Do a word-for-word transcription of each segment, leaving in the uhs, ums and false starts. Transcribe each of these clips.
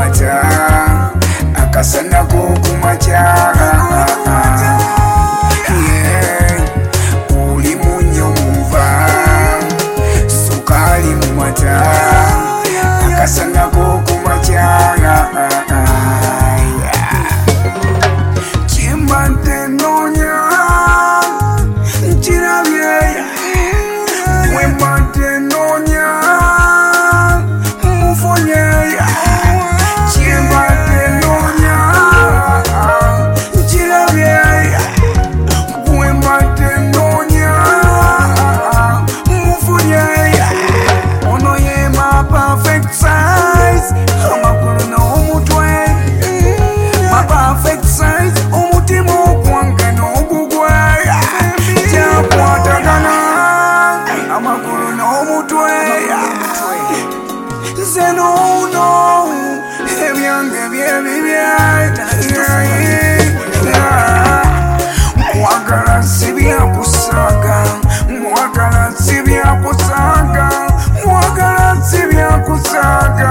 mumata akasana kukumacha uli munyo mumva sukali mumata akasana kukumacha chimbante nonya chirabye wembante nonya mufonye chimbante nonya chirabye wembante nonya mufonye ono ye ma perfect size amakuru no mutwe ma perfect size umutima okwange n'ogugwe jakwatagana amakuru n'omutwe nze n'uno ebyange byebibye mwagala si byakusaga mwagala si byakusaga mwagala si byakusaga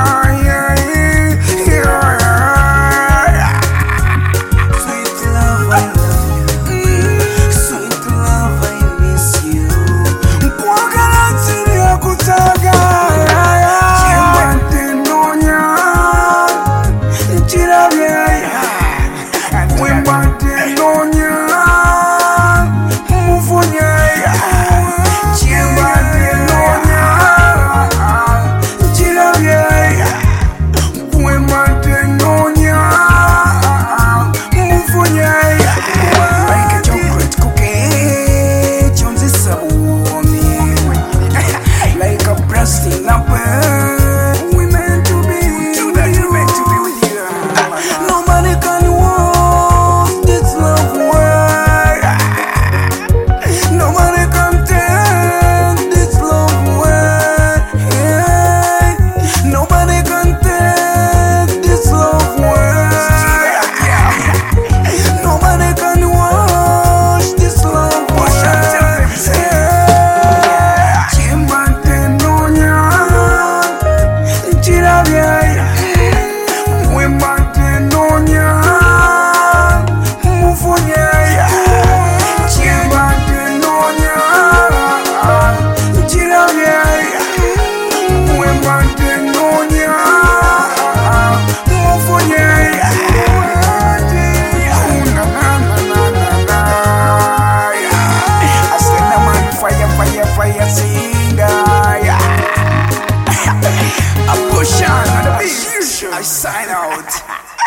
I sign out.